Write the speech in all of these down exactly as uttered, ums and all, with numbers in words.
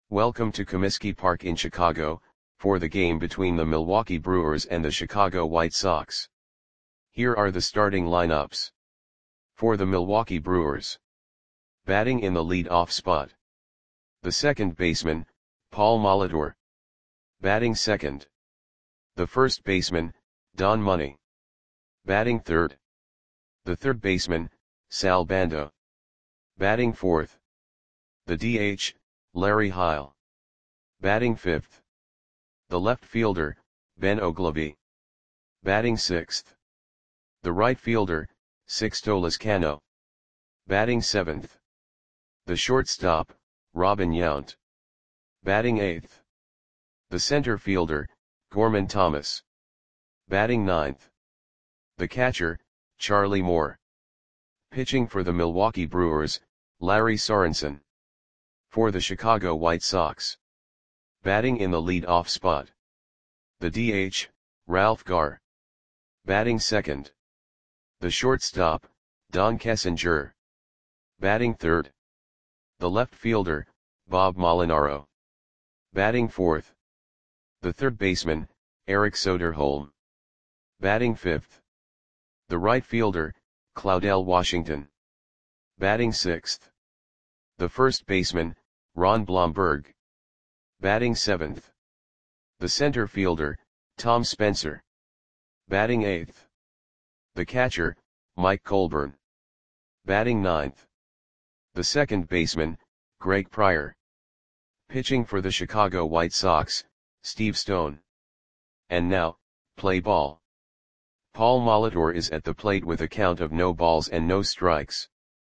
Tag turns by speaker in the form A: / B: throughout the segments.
A: Welcome to Comiskey Park in Chicago, for the game between the Milwaukee Brewers and the Chicago White Sox. Here are the starting lineups. For the Milwaukee Brewers. Batting in the lead-off spot. The second baseman, Paul Molitor. Batting second. The first baseman, Don Money. Batting third. The third baseman, Sal Bando. Batting fourth. The D H, Larry Heil. Batting fifth. The left fielder, Ben Oglivie. Batting sixth. The right fielder, Sixto Lezcano. Batting seventh. The shortstop, Robin Yount. Batting eighth. The center fielder, Gorman Thomas. Batting ninth. The catcher, Charlie Moore. Pitching for the Milwaukee Brewers, Larry Sorensen. For the Chicago White Sox. Batting in the lead-off spot. The D H, Ralph Garr. Batting second. The shortstop, Don Kessinger. Batting third. The left fielder, Bob Molinaro. Batting fourth. The third baseman, Eric Soderholm. Batting fifth. The right fielder, Claudell Washington. Batting sixth. The first baseman, Ron Blomberg. Batting seventh. The center fielder, Tom Spencer. Batting eighth. The catcher, Mike Colburn. Batting ninth. The second baseman, Greg Pryor. Pitching for the Chicago White Sox, Steve Stone. And now, play ball. Paul Molitor is at the plate with a count of no balls and no strikes.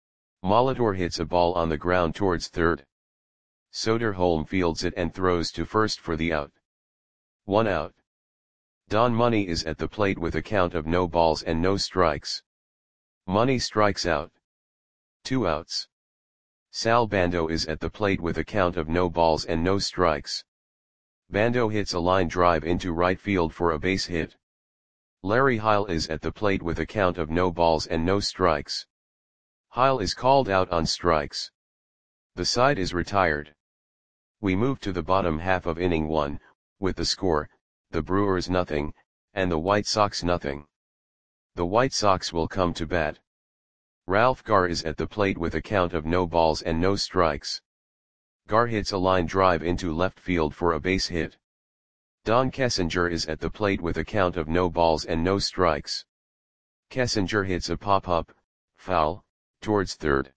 A: Molitor hits a ball on the ground towards third. Soderholm fields it and throws to first for the out. One out. Don Money is at the plate with a count of no balls and no strikes. Money strikes out. Two outs. Sal Bando is at the plate with a count of no balls and no strikes. Bando hits a line drive into right field for a base hit. Larry Heil is at the plate with a count of no balls and no strikes. Heil is called out on strikes. The side is retired. We move to the bottom half of inning one, with the score, the Brewers nothing, and the White Sox nothing. The White Sox will come to bat. Ralph Garr is at the plate with a count of no balls and no strikes. Garr hits a line drive into left field for a base hit. Don Kessinger is at the plate with a count of no balls and no strikes. Kessinger hits a pop-up, foul, towards third.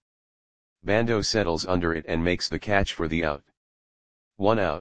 A: Bando settles under it and makes the catch for the out. One out.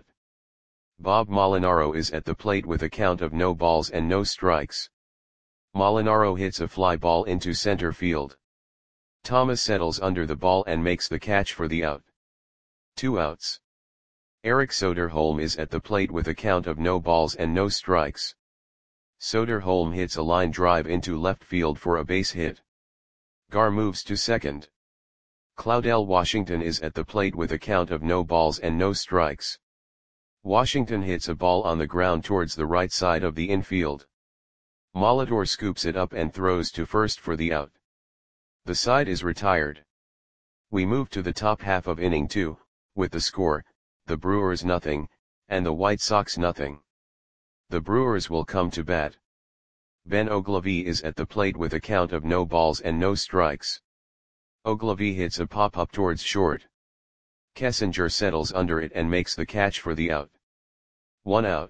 A: Bob Molinaro is at the plate with a count of no balls and no strikes. Molinaro hits a fly ball into center field. Thomas settles under the ball and makes the catch for the out. Two outs. Eric Soderholm is at the plate with a count of no balls and no strikes. Soderholm hits a line drive into left field for a base hit. Garr moves to second. Claudell Washington is at the plate with a count of no balls and no strikes. Washington hits a ball on the ground towards the right side of the infield. Molitor scoops it up and throws to first for the out. The side is retired. We move to the top half of inning two, with the score, the Brewers nothing, and the White Sox nothing. The Brewers will come to bat. Ben Oglivie is at the plate with a count of no balls and no strikes. Oglivie hits a pop-up towards short. Kessinger settles under it and makes the catch for the out. One out.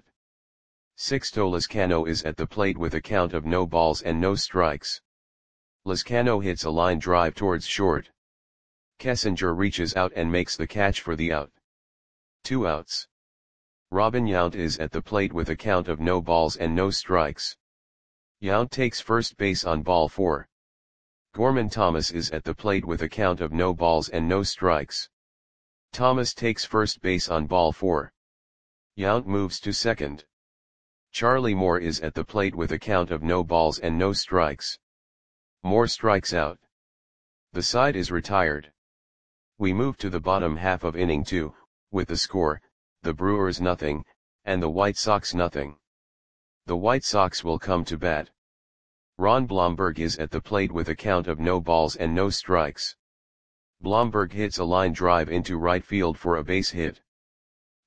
A: Sixto Lezcano is at the plate with a count of no balls and no strikes. Lezcano hits a line drive towards short. Kessinger reaches out and makes the catch for the out. Two outs. Robin Yount is at the plate with a count of no balls and no strikes. Yount takes first base on ball four. Gorman Thomas is at the plate with a count of no balls and no strikes. Thomas takes first base on ball four. Yount moves to second. Charlie Moore is at the plate with a count of no balls and no strikes. Moore strikes out. The side is retired. We move to the bottom half of inning two, with the score, the Brewers nothing, and the White Sox nothing. The White Sox will come to bat. Ron Blomberg is at the plate with a count of no balls and no strikes. Blomberg hits a line drive into right field for a base hit.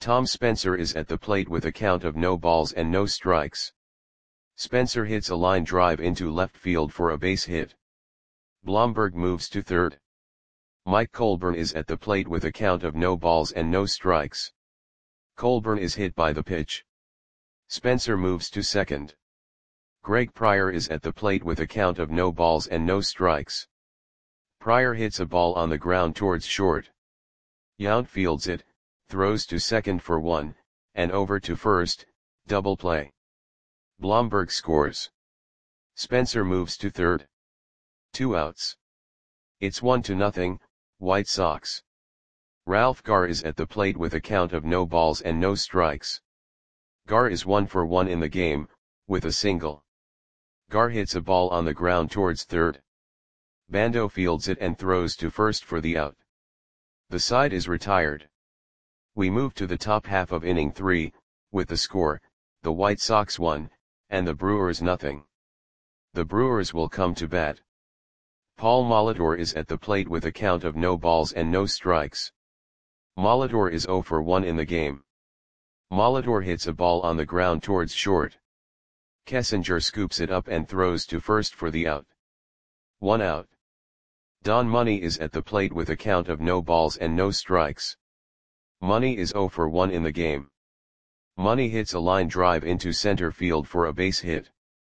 A: Tom Spencer is at the plate with a count of no balls and no strikes. Spencer hits a line drive into left field for a base hit. Blomberg moves to third. Mike Colburn is at the plate with a count of no balls and no strikes. Colburn is hit by the pitch. Spencer moves to second. Greg Pryor is at the plate with a count of no balls and no strikes. Pryor hits a ball on the ground towards short. Yount fields it, throws to second for one, and over to first, double play. Blomberg scores. Spencer moves to third. Two outs. It's one to nothing, White Sox. Ralph Garr is at the plate with a count of no balls and no strikes. Garr is one for one in the game, with a single. Garr hits a ball on the ground towards third. Bando fields it and throws to first for the out. The side is retired. We move to the top half of inning three, with the score, the White Sox one, and the Brewers nothing. The Brewers will come to bat. Paul Molitor is at the plate with a count of no balls and no strikes. Molitor is zero for one in the game. Molitor hits a ball on the ground towards short. Kessinger scoops it up and throws to first for the out. One out. Don Money is at the plate with a count of no balls and no strikes. Money is zero for one in the game. Money hits a line drive into center field for a base hit.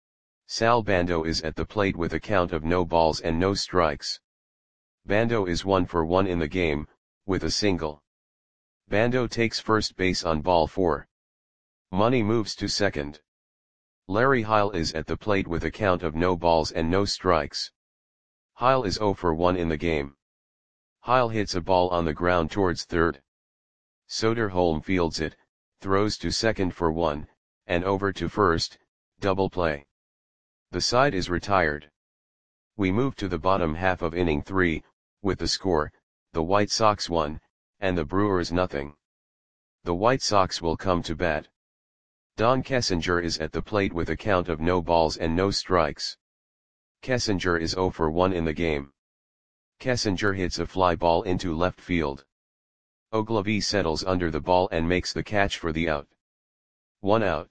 A: Sal Bando is at the plate with a count of no balls and no strikes. Bando is one for one in the game, with a single. Bando takes first base on ball four. Money moves to second. Larry Heil is at the plate with a count of no balls and no strikes. Heil is zero for one in the game. Heil hits a ball on the ground towards third. Soderholm fields it, throws to second for one, and over to first, double play. The side is retired. We move to the bottom half of inning three, with the score, the White Sox one, and the Brewers nothing. The White Sox will come to bat. Don Kessinger is at the plate with a count of no balls and no strikes. Kessinger is zero for one in the game. Kessinger hits a fly ball into left field. Ogilvie settles under the ball and makes the catch for the out. One out.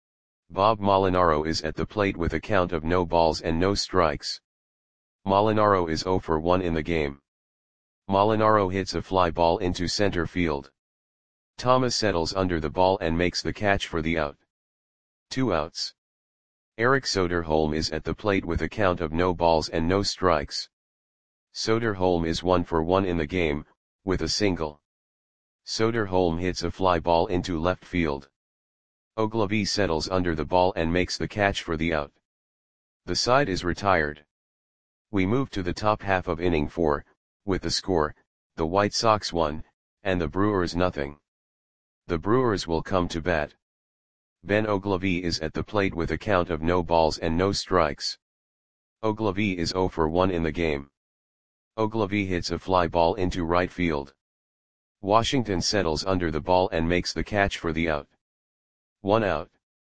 A: Bob Molinaro is at the plate with a count of no balls and no strikes. Molinaro is zero for one in the game. Molinaro hits a fly ball into center field. Thomas settles under the ball and makes the catch for the out. Two outs. Eric Soderholm is at the plate with a count of no balls and no strikes. Soderholm is one for one in the game, with a single. Soderholm hits a fly ball into left field. Ogilvie settles under the ball and makes the catch for the out. The side is retired. We move to the top half of inning four, with the score, the White Sox one, and the Brewers nothing. The Brewers will come to bat. Ben Ogilvie is at the plate with a count of no balls and no strikes. Ogilvie is zero for one in the game. Ogilvie hits a fly ball into right field. Washington settles under the ball and makes the catch for the out. One out.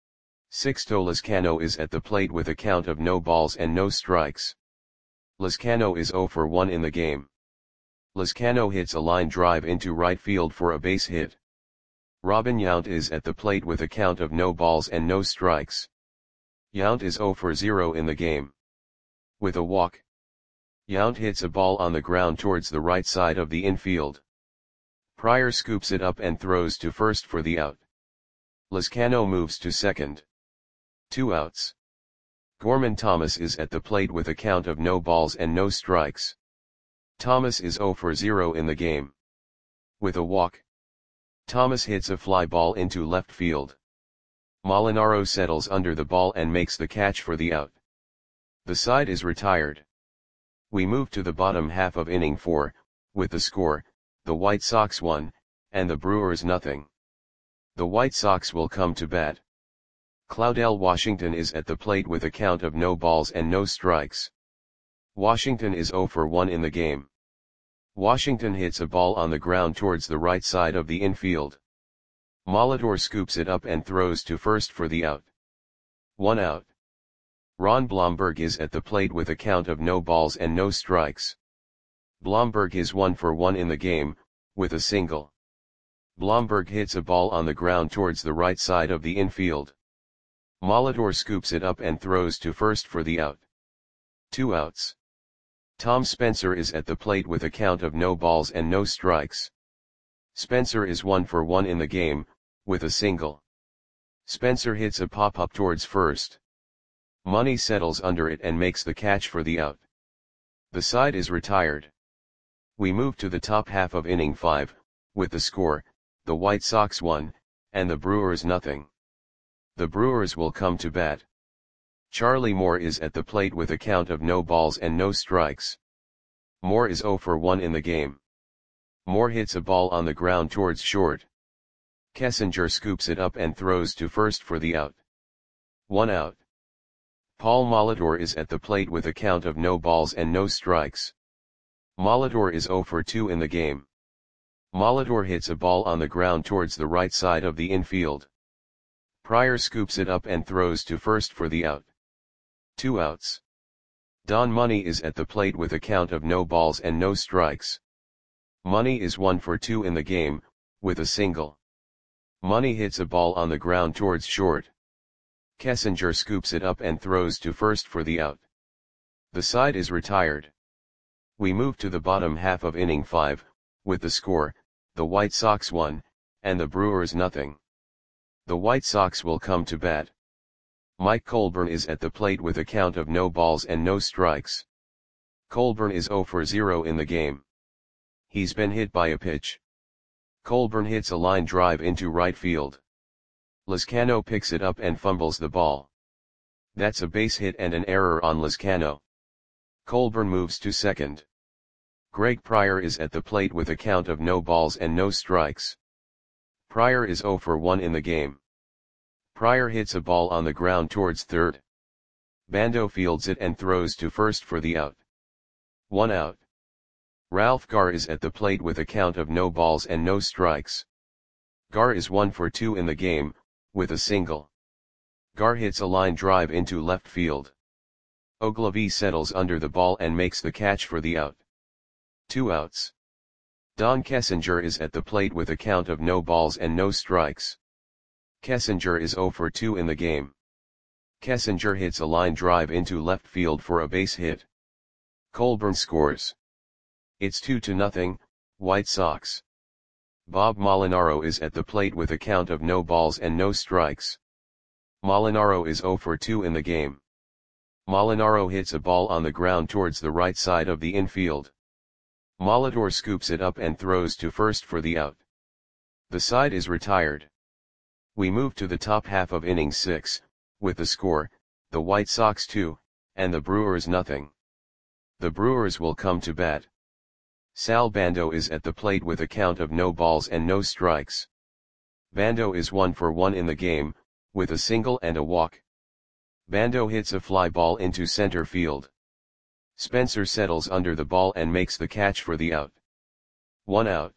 A: Sixto Lezcano is at the plate with a count of no balls and no strikes. Lezcano is zero for one in the game. Lezcano hits a line drive into right field for a base hit. Robin Yount is at the plate with a count of no balls and no strikes. Yount is zero for zero in the game. With a walk. Yount hits a ball on the ground towards the right side of the infield. Pryor scoops it up and throws to first for the out. Lezcano moves to second. Two outs. Gorman Thomas is at the plate with a count of no balls and no strikes. Thomas is zero for zero in the game. With a walk. Thomas hits a fly ball into left field. Molinaro settles under the ball and makes the catch for the out. The side is retired. We move to the bottom half of inning four, with the score, the White Sox one, and the Brewers nothing. The White Sox will come to bat. Claudell Washington is at the plate with a count of no balls and no strikes. Washington is zero for one in the game. Washington hits a ball on the ground towards the right side of the infield. Molitor scoops it up and throws to first for the out. One out. Ron Blomberg is at the plate with a count of no balls and no strikes. Blomberg is one for one in the game, with a single. Blomberg hits a ball on the ground towards the right side of the infield. Molitor scoops it up and throws to first for the out. Two outs. Tom Spencer is at the plate with a count of no balls and no strikes. Spencer is one for one in the game, with a single. Spencer hits a pop-up towards first. Money settles under it and makes the catch for the out. The side is retired. We move to the top half of inning five, with the score, the White Sox one, and the Brewers nothing. The Brewers will come to bat. Charlie Moore is at the plate with a count of no balls and no strikes. Moore is oh for one in the game. Moore hits a ball on the ground towards short. Kessinger scoops it up and throws to first for the out. One out. Paul Molitor is at the plate with a count of no balls and no strikes. Molitor is oh for two in the game. Molitor hits a ball on the ground towards the right side of the infield. Pryor scoops it up and throws to first for the out. Two outs. Don Money is at the plate with a count of no balls and no strikes. Money is one for two in the game, with a single. Money hits a ball on the ground towards short. Kessinger scoops it up and throws to first for the out. The side is retired. We move to the bottom half of inning five, with the score, the White Sox one, and the Brewers nothing. The White Sox will come to bat. Mike Colburn is at the plate with a count of no balls and no strikes. Colburn is oh for zero in the game. He's been hit by a pitch. Colburn hits a line drive into right field. Lizcano picks it up and fumbles the ball. That's a base hit and an error on Lizcano. Colburn moves to second. Greg Pryor is at the plate with a count of no balls and no strikes. Pryor is oh for one in the game. Pryor hits a ball on the ground towards third. Bando fields it and throws to first for the out. One out. Ralph Garr is at the plate with a count of no balls and no strikes. Garr is one for two in the game, with a single. Garr hits a line drive into left field. Ogilvie settles under the ball and makes the catch for the out. Two outs. Don Kessinger is at the plate with a count of no balls and no strikes. Kessinger is oh for two in the game. Kessinger hits a line drive into left field for a base hit. Colburn scores. It's two to nothing, White Sox. Bob Molinaro is at the plate with a count of no balls and no strikes. Molinaro is oh for two in the game. Molinaro hits a ball on the ground towards the right side of the infield. Molitor scoops it up and throws to first for the out. The side is retired. We move to the top half of inning six, with the score, the White Sox two, and the Brewers nothing. The Brewers will come to bat. Sal Bando is at the plate with a count of no balls and no strikes. Bando is one for one in the game, with a single and a walk. Bando hits a fly ball into center field. Spencer settles under the ball and makes the catch for the out. One out.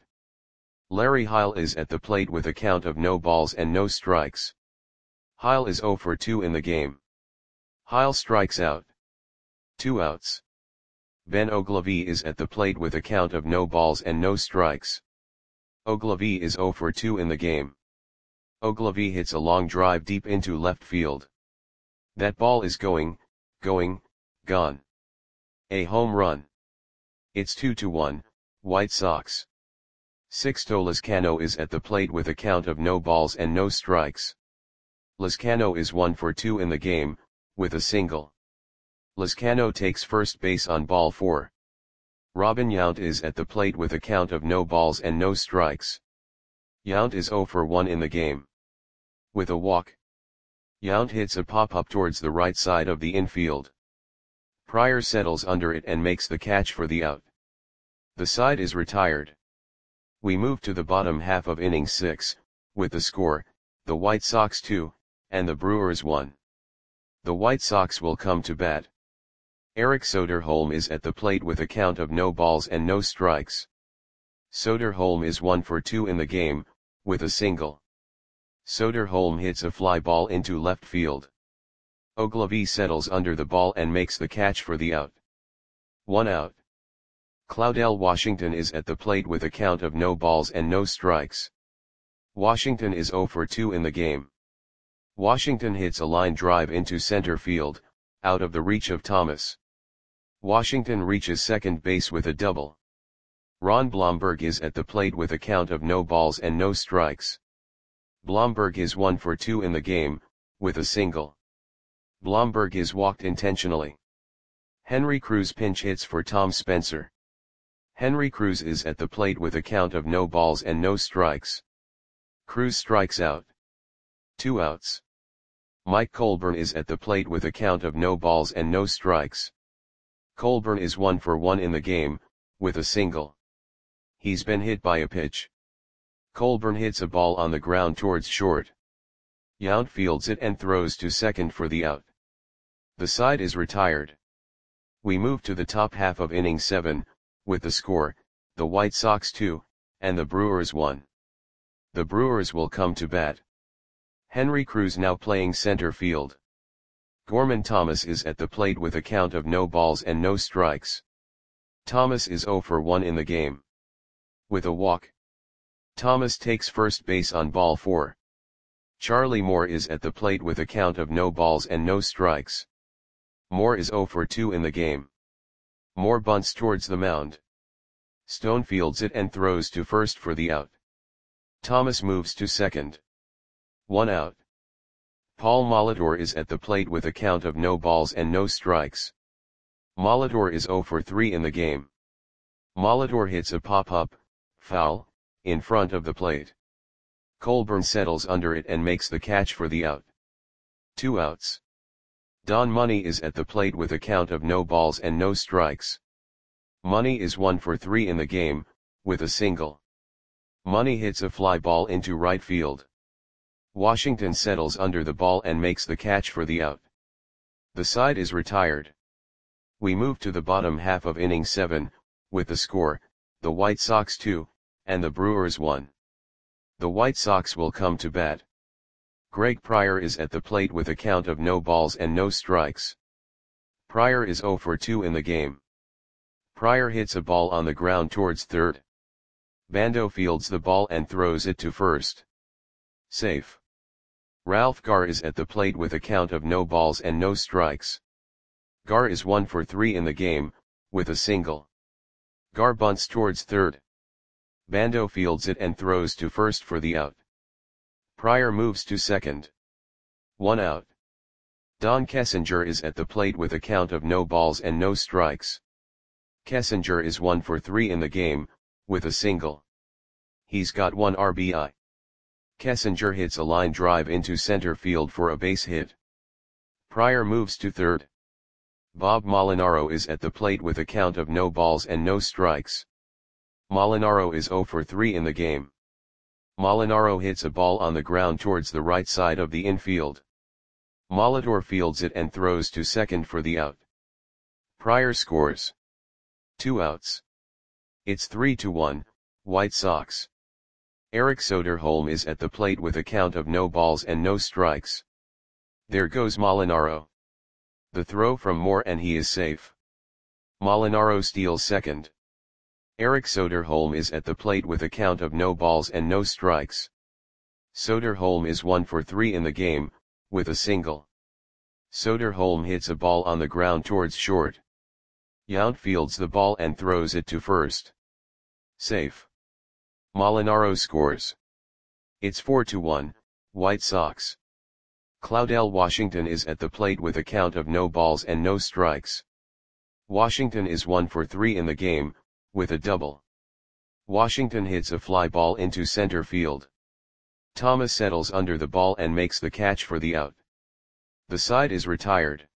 A: Larry Heil is at the plate with a count of no balls and no strikes. Heil is oh for two in the game. Heil strikes out. Two outs. Ben Ogilvie is at the plate with a count of no balls and no strikes. Ogilvie is oh for two in the game. Ogilvie hits a long drive deep into left field. That ball is going, going, gone. A home run. It's two to one, White Sox. Sixto Lizcano is at the plate with a count of no balls and no strikes. Lizcano is one for two in the game, with a single. Lizcano takes first base on ball four. Robin Yount is at the plate with a count of no balls and no strikes. Yount is oh for one in the game. With a walk. Yount hits a pop-up towards the right side of the infield. Pryor settles under it and makes the catch for the out. The side is retired. We move to the bottom half of inning six, with the score, the White Sox two, and the Brewers one. The White Sox will come to bat. Eric Soderholm is at the plate with a count of no balls and no strikes. Soderholm is one for two in the game, with a single. Soderholm hits a fly ball into left field. Ogilvie settles under the ball and makes the catch for the out. One out. Claudel Washington is at the plate with a count of no balls and no strikes. Washington is zero for two in the game. Washington hits a line drive into center field, out of the reach of Thomas. Washington reaches second base with a double. Ron Blomberg is at the plate with a count of no balls and no strikes. Blomberg is one for two in the game, with a single. Blomberg is walked intentionally. Henry Cruz pinch hits for Tom Spencer. Henry Cruz is at the plate with a count of no balls and no strikes. Cruz strikes out. Two outs. Mike Colburn is at the plate with a count of no balls and no strikes. Colburn is one for one in the game, with a single. He's been hit by a pitch. Colburn hits a ball on the ground towards short. Yount fields it and throws to second for the out. The side is retired. We move to the top half of inning seven, with the score, the White Sox two, and the Brewers one. The Brewers will come to bat. Henry Cruz now playing center field. Gorman Thomas is at the plate with a count of no balls and no strikes. Thomas is zero for one in the game. With a walk. Thomas takes first base on ball four. Charlie Moore is at the plate with a count of no balls and no strikes. Moore is zero for two in the game. Moore bunts towards the mound. Stone fields it and throws to first for the out. Thomas moves to second. One out. Paul Molitor is at the plate with a count of no balls and no strikes. Molitor is zero for three in the game. Molitor hits a pop-up, foul, in front of the plate. Colburn settles under it and makes the catch for the out. Two outs. Don Money is at the plate with a count of no balls and no strikes. Money is one for three in the game, with a single. Money hits a fly ball into right field. Washington settles under the ball and makes the catch for the out. The side is retired. We move to the bottom half of inning seven, with the score, the White Sox two, and the Brewers one. The White Sox will come to bat. Greg Pryor is at the plate with a count of no balls and no strikes. Pryor is zero for two in the game. Pryor hits a ball on the ground towards third. Bando fields the ball and throws it to first. Safe. Ralph Garr is at the plate with a count of no balls and no strikes. Garr is one for three in the game, with a single. Garr bunts towards third. Bando fields it and throws to first for the out. Pryor moves to second. One out. Don Kessinger is at the plate with a count of no balls and no strikes. Kessinger is one for three in the game, with a single. He's got one R B I. Kessinger hits a line drive into center field for a base hit. Pryor moves to third. Bob Molinaro is at the plate with a count of no balls and no strikes. Molinaro is zero for three in the game. Molinaro hits a ball on the ground towards the right side of the infield. Molitor fields it and throws to second for the out. Pryor scores. Two outs. It's three to one, White Sox. Eric Soderholm is at the plate with a count of no balls and no strikes. There goes Molinaro. The throw from Moore and he is safe. Molinaro steals second. Eric Soderholm is at the plate with a count of no balls and no strikes. Soderholm is one for three in the game, with a single. Soderholm hits a ball on the ground towards short. Yount fields the ball and throws it to first. Safe. Molinaro scores. It's four to one, White Sox. Claudell Washington is at the plate with a count of no balls and no strikes. Washington is one for three in the game, with a double. Washington hits a fly ball into center field. Thomas settles under the ball and makes the catch for the out. The side is retired.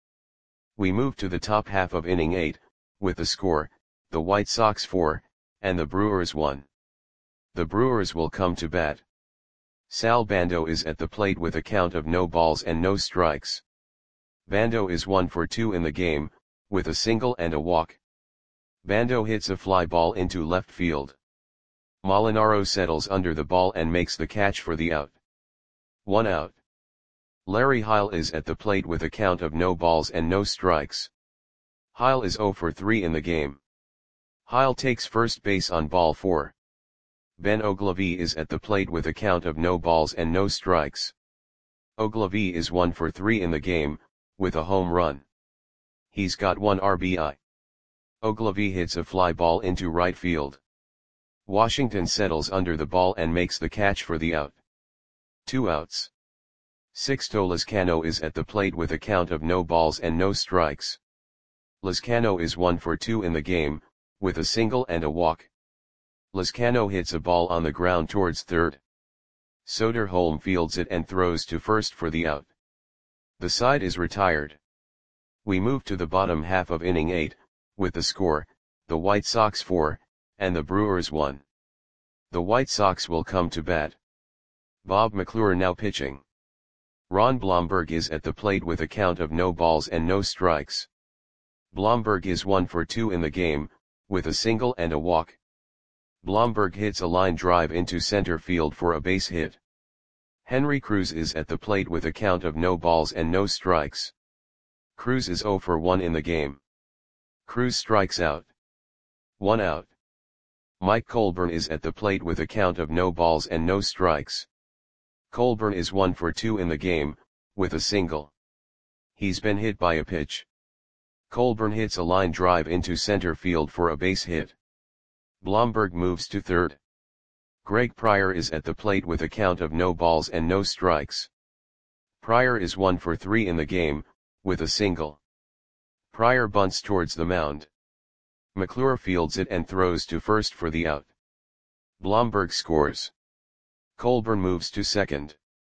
A: We move to the top half of inning eight, with the score, the White Sox four, and the Brewers one. The Brewers will come to bat. Sal Bando is at the plate with a count of no balls and no strikes. Bando is one for two in the game, with a single and a walk. Bando hits a fly ball into left field. Molinaro settles under the ball and makes the catch for the out. One out. Larry Heil is at the plate with a count of no balls and no strikes. Heil is zero for three in the game. Heil takes first base on ball four. Ben Oglivie is at the plate with a count of no balls and no strikes. Oglivie is one for three in the game, with a home run. He's got one R B I. Oglivie hits a fly ball into right field. Washington settles under the ball and makes the catch for the out. Two outs. Sixto Lezcano is at the plate with a count of no balls and no strikes. Lezcano is one for two in the game, with a single and a walk. Lezcano hits a ball on the ground towards third. Soderholm fields it and throws to first for the out. The side is retired. We move to the bottom half of inning eight, with the score, the White Sox four, and the Brewers one. The White Sox will come to bat. Bob McClure now pitching. Ron Blomberg is at the plate with a count of no balls and no strikes. Blomberg is one for two in the game, with a single and a walk. Blomberg hits a line drive into center field for a base hit. Henry Cruz is at the plate with a count of no balls and no strikes. Cruz is zero for one in the game. Cruz strikes out. One out. Mike Colburn is at the plate with a count of no balls and no strikes. Colburn is one for two in the game, with a single. He's been hit by a pitch. Colburn hits a line drive into center field for a base hit. Blomberg moves to third. Greg Pryor is at the plate with a count of no balls and no strikes. Pryor is one for three in the game, with a single. Pryor bunts towards the mound. McClure fields it and throws to first for the out. Blomberg scores. Colburn moves to second.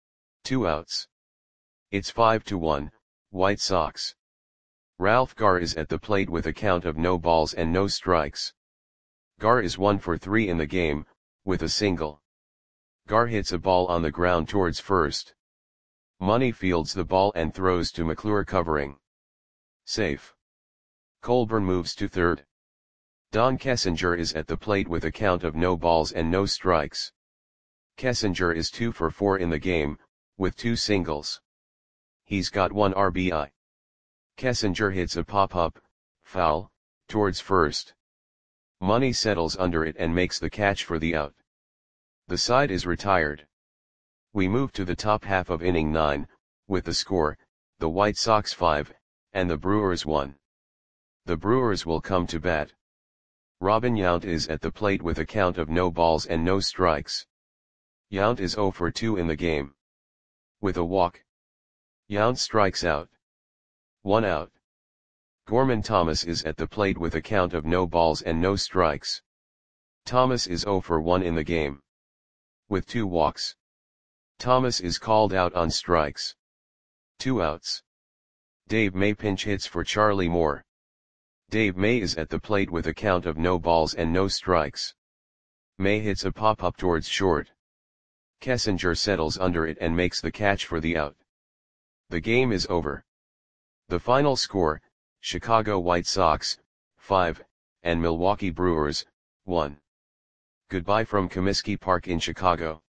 A: Two outs. It's five to one, White Sox. Ralph Garr is at the plate with a count of no balls and no strikes. Garr is one for three in the game, with a single. Garr hits a ball on the ground towards first. Money fields the ball and throws to McClure covering. Safe. Colburn moves to third. Don Kessinger is at the plate with a count of no balls and no strikes. Kessinger is two for four in the game, with two singles. He's got one R B I. Kessinger hits a pop-up, foul, towards first. Money settles under it and makes the catch for the out. The side is retired. We move to the top half of inning nine, with the score, the White Sox five, and the Brewers one. The Brewers will come to bat. Robin Yount is at the plate with a count of no balls and no strikes. Yount is zero for two in the game. With a walk. Yount strikes out. One out. Gorman Thomas is at the plate with a count of no balls and no strikes. Thomas is zero for one in the game. With two walks. Thomas is called out on strikes. Two outs. Dave May pinch hits for Charlie Moore. Dave May is at the plate with a count of no balls and no strikes. May hits a pop-up towards short. Kessinger settles under it and makes the catch for the out. The game is over. The final score, Chicago White Sox, five, and Milwaukee Brewers, one. Goodbye from Comiskey Park in Chicago.